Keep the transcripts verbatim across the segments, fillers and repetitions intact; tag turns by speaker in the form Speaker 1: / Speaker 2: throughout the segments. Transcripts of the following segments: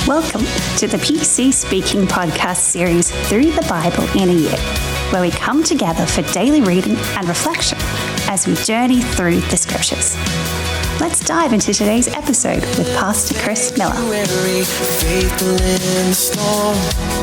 Speaker 1: Welcome to the P C Speaking podcast series Through the Bible in a Year, where we come together for daily reading and reflection as we journey through the scriptures. Let's dive into today's episode with Pastor Chris Miller.
Speaker 2: Faithful in the storm,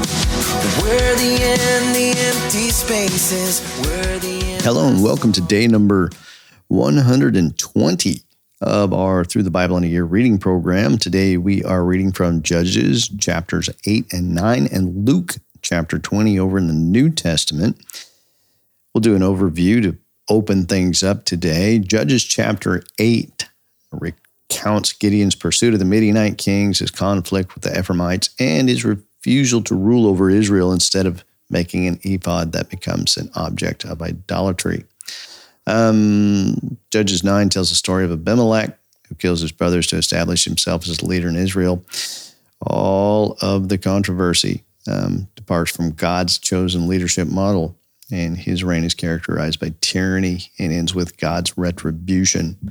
Speaker 2: worthy in the empty spaces, worthy in...
Speaker 3: Hello and welcome to day number one hundred twenty of our Through the Bible in a Year reading program. Today we are reading from Judges chapters eight and nine and Luke chapter twenty over in the New Testament. We'll do an overview to open things up today. Judges chapter eight recounts Gideon's pursuit of the Midianite kings, his conflict with the Ephraimites, and his refusal to rule over Israel instead of making an ephod that becomes an object of idolatry. Um, Judges nine tells the story of Abimelech, who kills his brothers to establish himself as a leader in Israel. All of the controversy um, departs from God's chosen leadership model, and his reign is characterized by tyranny and ends with God's retribution.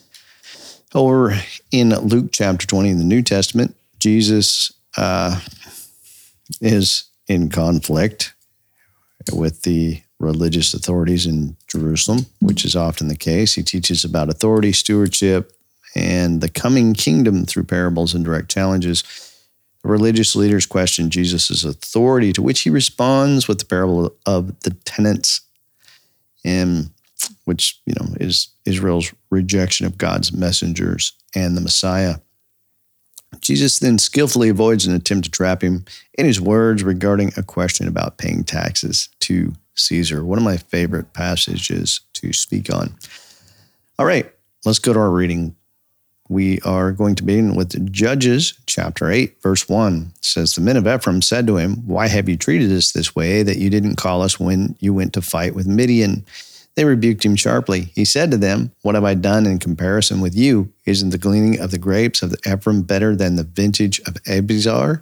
Speaker 3: Over in Luke chapter twenty in the New Testament, Jesus uh, is in conflict with the religious authorities in Jerusalem, which is often the case. He teaches about authority, stewardship, and the coming kingdom through parables and direct challenges. The religious leaders question Jesus' authority, to which he responds with the parable of the tenants, and which, you know, is Israel's rejection of God's messengers and the Messiah. Jesus then skillfully avoids an attempt to trap him in his words regarding a question about paying taxes to Caesar. One of my favorite passages to speak on. All right, let's go to our reading. We are going to begin with Judges chapter eight, verse one. It says, "The men of Ephraim said to him, 'Why have you treated us this way, that you didn't call us when you went to fight with Midian?' They rebuked him sharply. He said to them, 'What have I done in comparison with you? Isn't the gleaning of the grapes of Ephraim better than the vintage of Abiezer?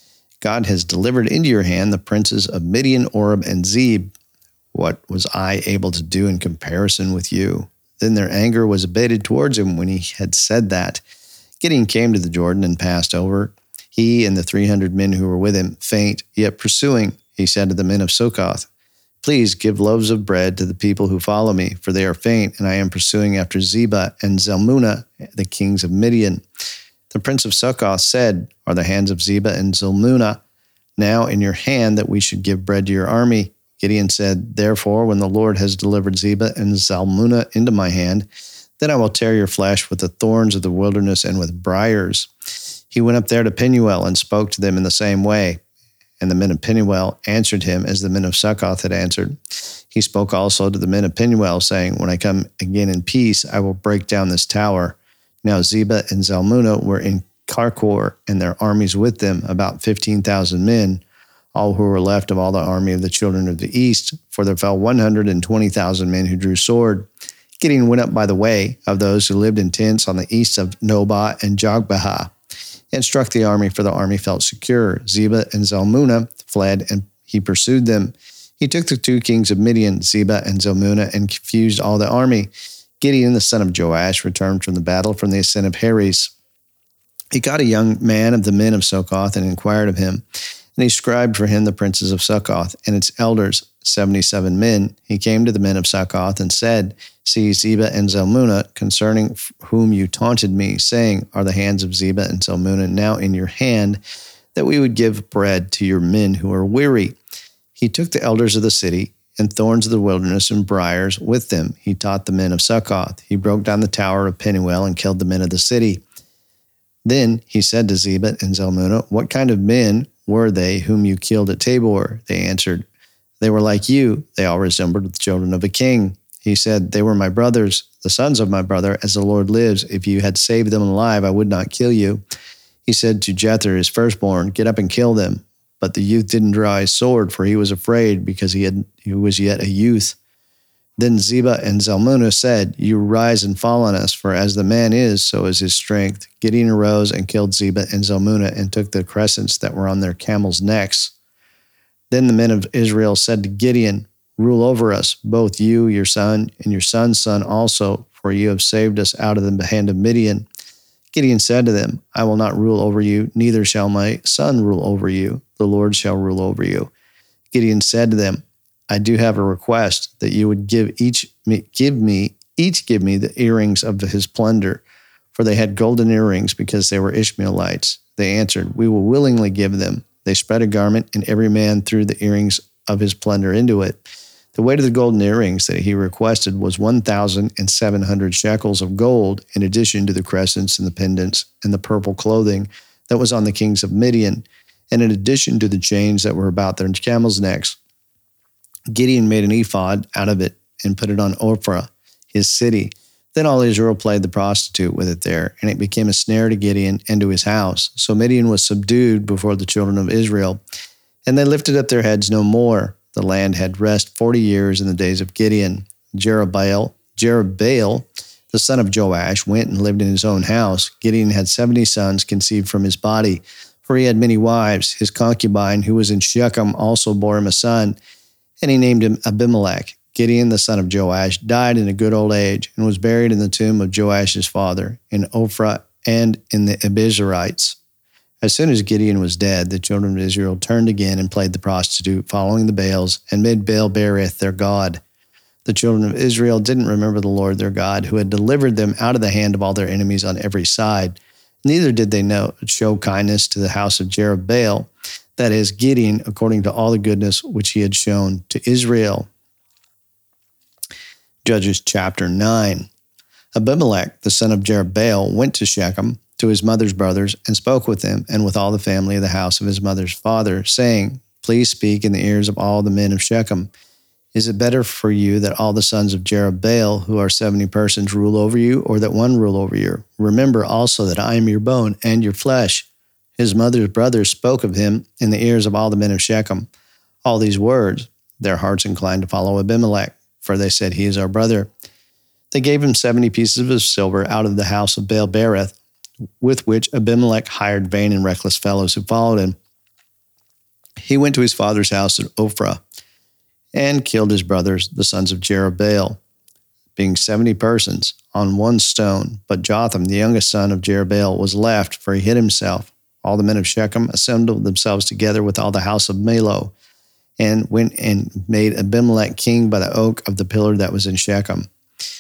Speaker 3: God has delivered into your hand the princes of Midian, Oreb, and Zeb. What was I able to do in comparison with you?' Then their anger was abated towards him when he had said that. Gideon came to the Jordan and passed over, he and the three hundred men who were with him, faint, yet pursuing. He said to the men of Succoth, 'Please give loaves of bread to the people who follow me, for they are faint, and I am pursuing after Zebah and Zalmunna, the kings of Midian.' The prince of Succoth said, 'Are the hands of Zebah and Zalmunna now in your hand, that we should give bread to your army?' Gideon said, 'Therefore, when the Lord has delivered Zebah and Zalmunna into my hand, then I will tear your flesh with the thorns of the wilderness and with briars.' He went up there to Penuel and spoke to them in the same way. And the men of Penuel answered him as the men of Succoth had answered. He spoke also to the men of Penuel, saying, 'When I come again in peace, I will break down this tower.' Now Zebah and Zalmunna were in Karkor, and their armies with them, about fifteen thousand men, all who were left of all the army of the children of the east, for there fell one hundred twenty thousand men who drew sword. Gideon went up by the way of those who lived in tents on the east of Nobah and Jogbehah, and struck the army, for the army felt secure. Zebah and Zalmunna fled, and he pursued them. He took the two kings of Midian, Zebah and Zalmunna, and confused all the army. Gideon, the son of Joash, returned from the battle from the ascent of Heres. He caught a young man of the men of Succoth and inquired of him. And he scribed for him the princes of Succoth and its elders, seventy-seven men. He came to the men of Succoth and said, 'See, Zebah and Zalmunna, concerning whom you taunted me, saying, Are the hands of Zebah and Zalmunna now in your hand, that we would give bread to your men who are weary?' He took the elders of the city and thorns of the wilderness and briars with them. He taught the men of Succoth. He broke down the tower of Penuel and killed the men of the city. Then he said to Zebah and Zalmunna, 'What kind of men were they whom you killed at Tabor?' They answered, 'They were like you. They all resembled the children of a king.' He said, 'They were my brothers, the sons of my brother, as the Lord lives. If you had saved them alive, I would not kill you.' He said to Jether, his firstborn, 'Get up and kill them.' But the youth didn't draw his sword, for he was afraid, because he had he was yet a youth. Then Zebah and Zalmunna said, 'You rise and fall on us, for as the man is, so is his strength.' Gideon arose and killed Zebah and Zalmunna and took the crescents that were on their camels' necks. Then the men of Israel said to Gideon, 'Rule over us, both you, your son, and your son's son also, for you have saved us out of the hand of Midian.' Gideon said to them, I will not rule over you, neither shall my son rule over you. The Lord shall rule over you. Gideon said to them, I do have a request, that you would give each give me each give me the earrings of his plunder, for they had golden earrings because they were Ishmaelites. They answered, we will willingly give them. They spread a garment, and every man threw the earrings of his plunder into it. The weight of the golden earrings that he requested was one thousand seven hundred shekels of gold, in addition to the crescents and the pendants and the purple clothing that was on the kings of Midian, and in addition to the chains that were about their camels' necks. Gideon made an ephod out of it and put it on Ophrah, his city. Then all Israel played the prostitute with it there, and it became a snare to Gideon and to his house. So Midian was subdued before the children of Israel, and they lifted up their heads no more. The land had rest forty years in the days of Gideon. Jerubbaal, Jerubbaal, the son of Joash, went and lived in his own house. Gideon had seventy sons conceived from his body, for he had many wives. His concubine, who was in Shechem, also bore him a son, and he named him Abimelech. Gideon, the son of Joash, died in a good old age and was buried in the tomb of Joash's father, in Ophrah and in the Abiezrites. As soon as Gideon was dead, the children of Israel turned again and played the prostitute, following the Baals, and made Baal-berith their god. The children of Israel didn't remember the Lord their God, who had delivered them out of the hand of all their enemies on every side. Neither did they know, show kindness to the house of Jerubbaal, that is, Gideon, according to all the goodness which he had shown to Israel. Judges chapter nine. Abimelech, the son of Jerubbaal, went to Shechem, to his mother's brothers, and spoke with them and with all the family of the house of his mother's father, saying, Please speak in the ears of all the men of Shechem. Is it better for you that all the sons of Jerubbaal, who are seventy persons, rule over you, or that one rule over you? Remember also that I am your bone and your flesh. His mother's brothers spoke of him in the ears of all the men of Shechem. All these words, their hearts inclined to follow Abimelech, for they said, He is our brother. They gave him seventy pieces of silver out of the house of Baal-berith, with which Abimelech hired vain and reckless fellows who followed him. He went to his father's house at Ophrah and killed his brothers, the sons of Jerubbaal, being seventy persons, on one stone. But Jotham, the youngest son of Jerubbaal, was left, for he hid himself. All the men of Shechem assembled themselves together with all the house of Millo, and went and made Abimelech king by the oak of the pillar that was in Shechem.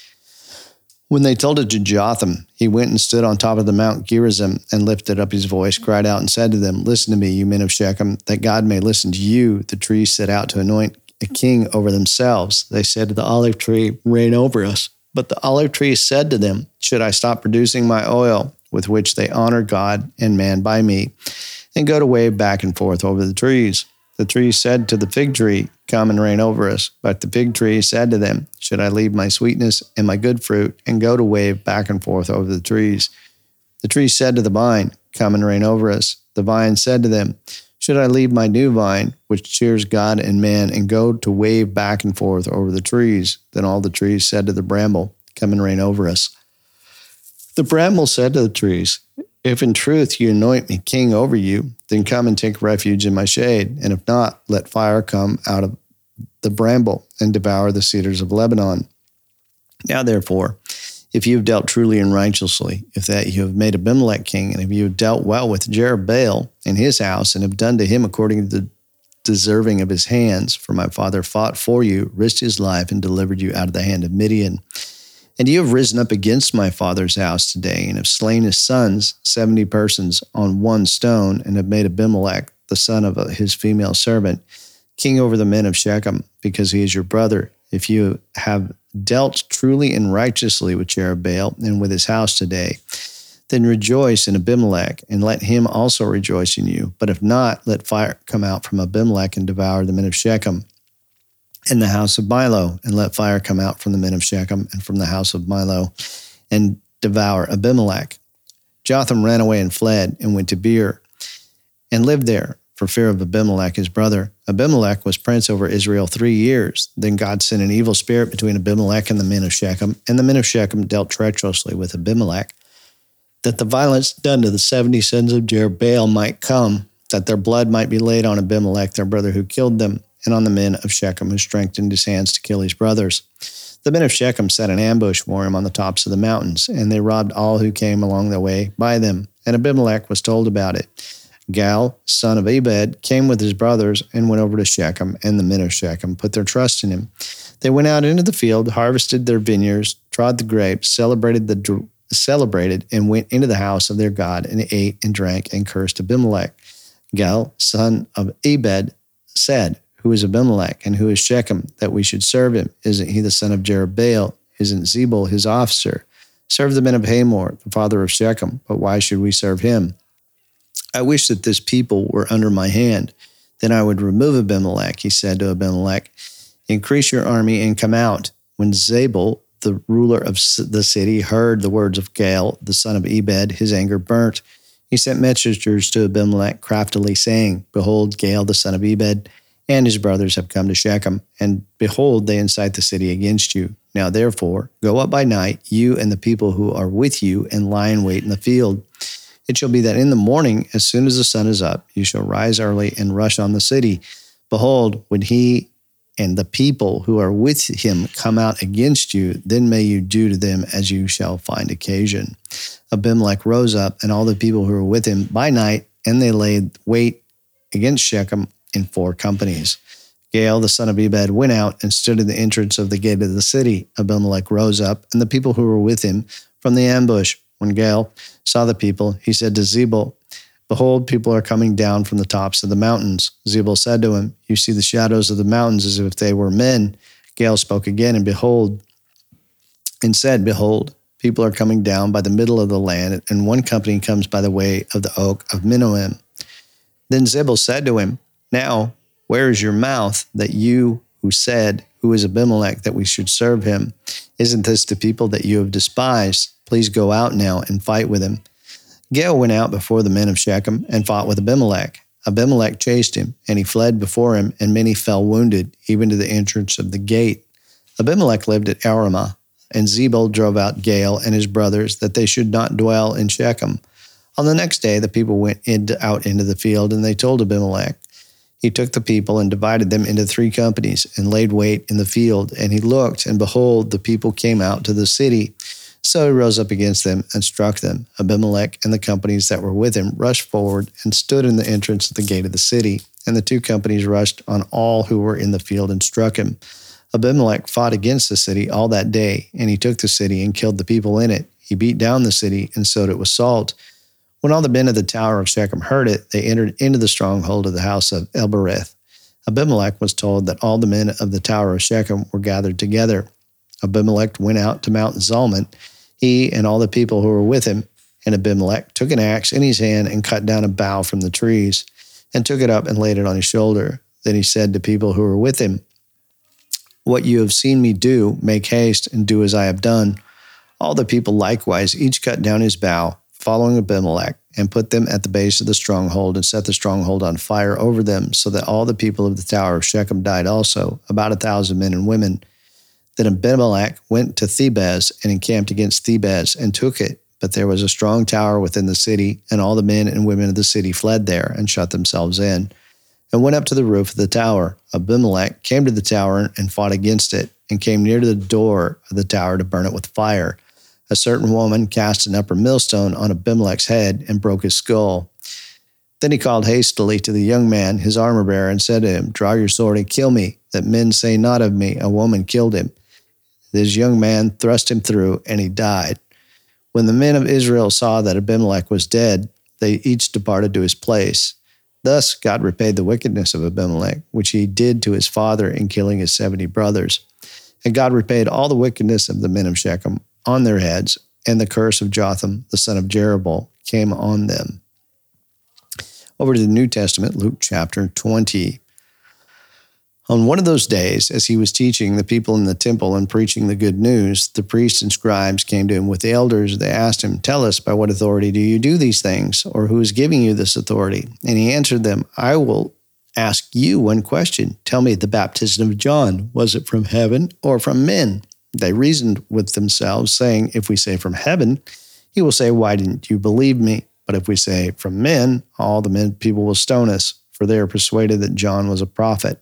Speaker 3: When they told it to Jotham, he went and stood on top of the Mount Gerizim and lifted up his voice, cried out and said to them, Listen to me, you men of Shechem, that God may listen to you. The trees set out to anoint a king over themselves. They said to the olive tree, Reign over us. But the olive tree said to them, Should I stop producing my oil, with which they honor God and man by me, and go to wave back and forth over the trees? The tree said to the fig tree, Come and reign over us. But the fig tree said to them, Should I leave my sweetness and my good fruit, and go to wave back and forth over the trees? The tree said to the vine, Come and reign over us. The vine said to them, Should I leave my new vine, which cheers God and man, and go to wave back and forth over the trees? Then all the trees said to the bramble, Come and reign over us. The bramble said to the trees, If in truth you anoint me king over you, then come and take refuge in my shade. And if not, let fire come out of the bramble and devour the cedars of Lebanon. Now therefore, if you have dealt truly and righteously, if that you have made Abimelech king, and if you have dealt well with Jerubbaal and his house, and have done to him according to the deserving of his hands, for my father fought for you, risked his life, and delivered you out of the hand of Midian. And you have risen up against my father's house today, and have slain his sons, seventy persons, on one stone, and have made Abimelech, the son of his female servant, king over the men of Shechem, because he is your brother. If you have dealt truly and righteously with Jerubbaal and with his house today, then rejoice in Abimelech, and let him also rejoice in you. But if not, let fire come out from Abimelech and devour the men of Shechem and the house of Milo, and let fire come out from the men of Shechem and from the house of Milo, and devour Abimelech. Jotham ran away and fled, and went to Beer, and lived there, for fear of Abimelech his brother. Abimelech was prince over Israel three years. Then God sent an evil spirit between Abimelech and the men of Shechem, and the men of Shechem dealt treacherously with Abimelech, that the violence done to the seventy sons of Jerubbaal might come, that their blood might be laid on Abimelech, their brother who killed them. and on the men of Shechem who strengthened his hands to kill his brothers. The men of Shechem set an ambush for him on the tops of the mountains, and they robbed all who came along the way by them. And Abimelech was told about it. Gal, son of Ebed, came with his brothers and went over to Shechem, and the men of Shechem put their trust in him. They went out into the field, harvested their vineyards, trod the grapes, celebrated the celebrated, and went into the house of their God, and ate and drank and cursed Abimelech. Gal, son of Ebed, said, "Who is Abimelech, and who is Shechem, that we should serve him? Isn't he the son of Jerubbaal? Isn't Zebul his officer? Serve the men of Hamor, the father of Shechem, but why should we serve him? I wish that this people were under my hand. Then I would remove Abimelech," he said to Abimelech. "Increase your army and come out." When Zebul, the ruler of the city, heard the words of Gal, the son of Ebed, his anger burnt. He sent messengers to Abimelech craftily, saying, "Behold, Gal, the son of Ebed, and his brothers have come to Shechem, and behold, they incite the city against you. Now therefore, go up by night, you and the people who are with you, and lie in wait in the field. It shall be that in the morning, as soon as the sun is up, you shall rise early and rush on the city. Behold, when he and the people who are with him come out against you, then may you do to them as you shall find occasion." Abimelech rose up, and all the people who were with him by night, and they laid wait against Shechem in four companies. Gal, the son of Ebed, went out and stood in the entrance of the gate of the city. Abimelech rose up, and the people who were with him from the ambush. When Gal saw the people, he said to Zebul, "Behold, people are coming down from the tops of the mountains." Zebul said to him, "You see the shadows of the mountains as if they were men." Gal spoke again, and behold, and said, "Behold, people are coming down by the middle of the land, and one company comes by the way of the oak of Minoam." Then Zebul said to him, "Now, where is your mouth, that you who said, 'Who is Abimelech, that we should serve him?' Isn't this the people that you have despised? Please go out now and fight with him." Gal went out before the men of Shechem and fought with Abimelech. Abimelech chased him, and he fled before him, and many fell wounded, even to the entrance of the gate. Abimelech lived at Aramah, and Zebul drove out Gal and his brothers, that they should not dwell in Shechem. On the next day, the people went into, out into the field, and they told Abimelech. He took the people and divided them into three companies, and laid wait in the field. And he looked, and behold, the people came out to the city. So he rose up against them and struck them. Abimelech and the companies that were with him rushed forward and stood in the entrance of the gate of the city. And the two companies rushed on all who were in the field and struck him. Abimelech fought against the city all that day, and he took the city and killed the people in it. He beat down the city and sowed it with salt. When all the men of the tower of Shechem heard it, they entered into the stronghold of the house of Elbereth. Abimelech was told that all the men of the tower of Shechem were gathered together. Abimelech went out to Mount Zalmon, he and all the people who were with him. And Abimelech took an axe in his hand and cut down a bough from the trees, and took it up and laid it on his shoulder. Then he said to people who were with him, "What you have seen me do, make haste and do as I have done." All the people likewise each cut down his bough, following Abimelech, and put them at the base of the stronghold, and set the stronghold on fire over them, so that all the people of the tower of Shechem died also, about a thousand men and women. Then Abimelech went to Thebez and encamped against Thebez and took it. But there was a strong tower within the city, and all the men and women of the city fled there and shut themselves in, and went up to the roof of the tower. Abimelech came to the tower and fought against it, and came near to the door of the tower to burn it with fire. A certain woman cast an upper millstone on Abimelech's head and broke his skull. Then he called hastily to the young man, his armor-bearer, and said to him, "Draw your sword and kill me, that men say not of me, a woman killed him." This young man thrust him through, and he died. When the men of Israel saw that Abimelech was dead, they each departed to his place. Thus God repaid the wickedness of Abimelech, which he did to his father in killing his seventy brothers. And God repaid all the wickedness of the men of Shechem on their heads, and the curse of Jotham, the son of Jerubbaal, came on them. Over to the New Testament, Luke chapter twenty. On one of those days, as he was teaching the people in the temple and preaching the good news, the priests and scribes came to him with the elders. They asked him, "Tell us, by what authority do you do these things, or who is giving you this authority?" And he answered them, "I will ask you one question. Tell me, the baptism of John, was it from heaven or from men?" They reasoned with themselves, saying, "If we say from heaven, he will say, 'Why didn't you believe me?' But if we say from men, all the men people will stone us, for they are persuaded that John was a prophet."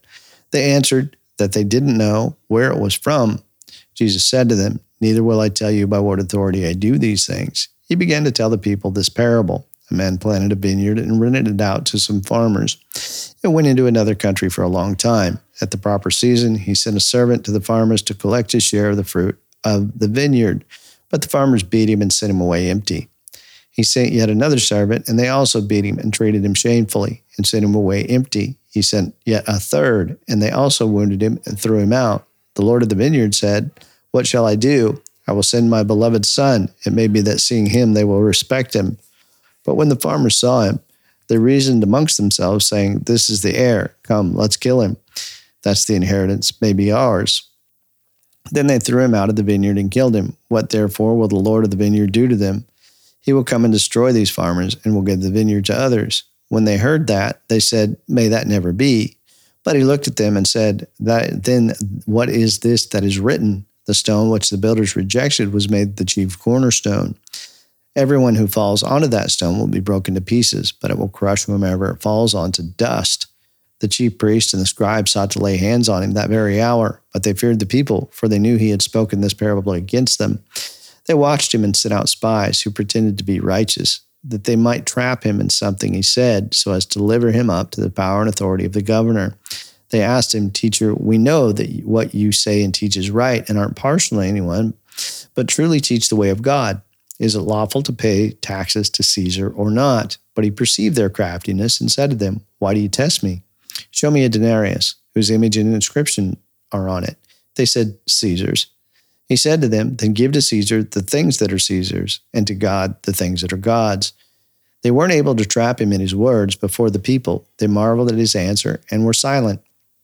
Speaker 3: They answered that they didn't know where it was from. Jesus said to them, "Neither will I tell you by what authority I do these things." He began to tell the people this parable. A man planted a vineyard and rented it out to some farmers and went into another country for a long time. At the proper season, he sent a servant to the farmers to collect his share of the fruit of the vineyard. But the farmers beat him and sent him away empty. He sent yet another servant, and they also beat him and treated him shamefully and sent him away empty. He sent yet a third, and they also wounded him and threw him out. The Lord of the vineyard said, "What shall I do? I will send my beloved son. It may be that seeing him, they will respect him." But when the farmers saw him, they reasoned amongst themselves, saying, "This is the heir. Come, let's kill him. That's the inheritance may be ours." Then they threw him out of the vineyard and killed him. What therefore will the Lord of the vineyard do to them? He will come and destroy these farmers and will give the vineyard to others. When they heard that, they said, "May that never be." But he looked at them and said, "That then what is this that is written? The stone which the builders rejected was made the chief cornerstone. Everyone who falls onto that stone will be broken to pieces, but it will crush whomever it falls on to dust." The chief priests and the scribes sought to lay hands on him that very hour, but they feared the people, for they knew he had spoken this parable against them. They watched him and sent out spies who pretended to be righteous, that they might trap him in something he said, so as to deliver him up to the power and authority of the governor. They asked him, "Teacher, we know that what you say and teach is right and aren't partial to anyone, but truly teach the way of God. Is it lawful to pay taxes to Caesar or not?" But he perceived their craftiness and said to them, "Why do you test me? Show me a denarius, whose image and inscription are on it." They said, "Caesar's." He said to them, "Then give to Caesar the things that are Caesar's, and to God the things that are God's." They weren't able to trap him in his words before the people. They marveled at his answer and were silent.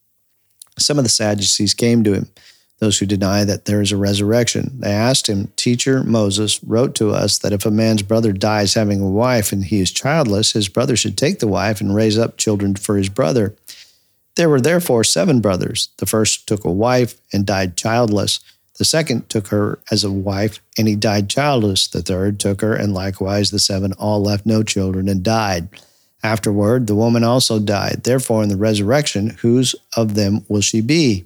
Speaker 3: Some of the Sadducees came to him, those who deny that there is a resurrection. They asked him, "Teacher, Moses wrote to us that if a man's brother dies having a wife and he is childless, his brother should take the wife and raise up children for his brother. There were therefore seven brothers. The first took a wife and died childless. The second took her as a wife, and he died childless. The third took her, and likewise the seven all left no children and died. Afterward, the woman also died. Therefore, in the resurrection, whose of them will she be?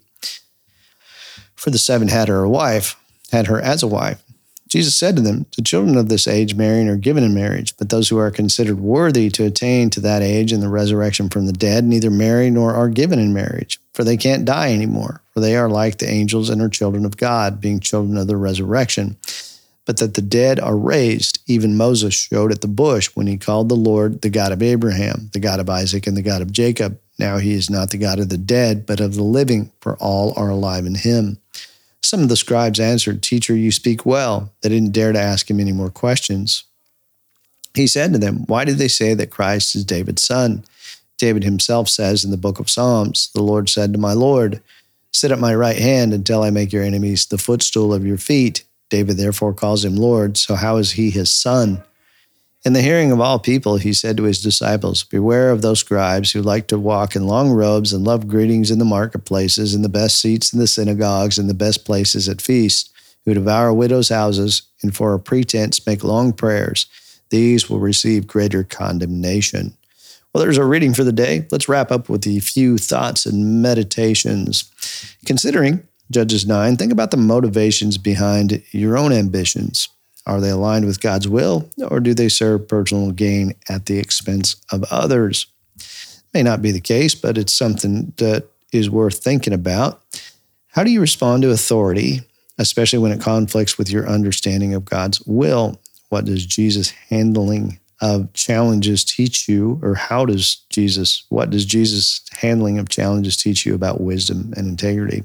Speaker 3: For the seven had her a wife, had her as a wife. Jesus said to them, "The children of this age marrying are given in marriage, but those who are considered worthy to attain to that age and the resurrection from the dead neither marry nor are given in marriage, for they can't die anymore, for they are like the angels and are children of God, being children of the resurrection. But that the dead are raised, even Moses showed at the bush when he called the Lord the God of Abraham, the God of Isaac, and the God of Jacob. Now he is not the God of the dead, but of the living, for all are alive in him." Some of the scribes answered, "Teacher, you speak well." They didn't dare to ask him any more questions. He said to them, "Why do they say that Christ is David's son? David himself says in the book of Psalms, 'The Lord said to my Lord, sit at my right hand until I make your enemies the footstool of your feet.' David therefore calls him Lord, so how is he his son?" In the hearing of all people, he said to his disciples, "Beware of those scribes who like to walk in long robes and love greetings in the marketplaces and the best seats in the synagogues and the best places at feasts, who devour widows' houses and for a pretense make long prayers. These will receive greater condemnation." Well, there's our reading for the day. Let's wrap up with a few thoughts and meditations. Considering Judges nine, think about the motivations behind your own ambitions. Are they aligned with God's will, or do they serve personal gain at the expense of others? May not be the case, but it's something that is worth thinking about. How do you respond to authority, especially when it conflicts with your understanding of God's will? What does Jesus' handling of challenges teach you, or how does Jesus, what does Jesus' handling of challenges teach you about wisdom and integrity?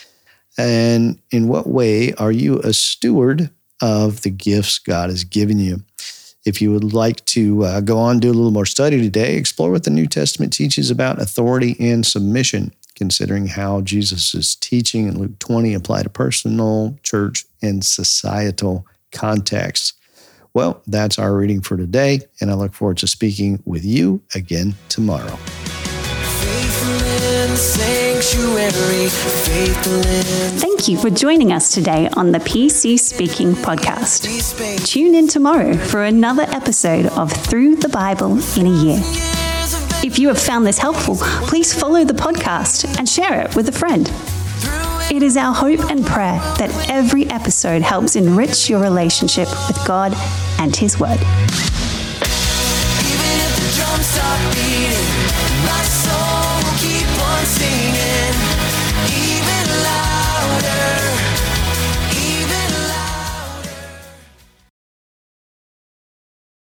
Speaker 3: And in what way are you a steward of the gifts God has given you? If you would like to uh, go on, do a little more study today, explore what the New Testament teaches about authority and submission, considering how Jesus' teaching in Luke twenty apply to personal, church, and societal contexts. Well, that's our reading for today, and I look forward to speaking with you again tomorrow.
Speaker 1: Thank you for joining us today on the P C Speaking podcast. Tune in tomorrow for another episode of Through the Bible in a Year. If you have found this helpful, please follow the podcast and share it with a friend. It is our hope and prayer that every episode helps enrich your relationship with God and His Word.
Speaker 2: Even if the drums stop beating, my soul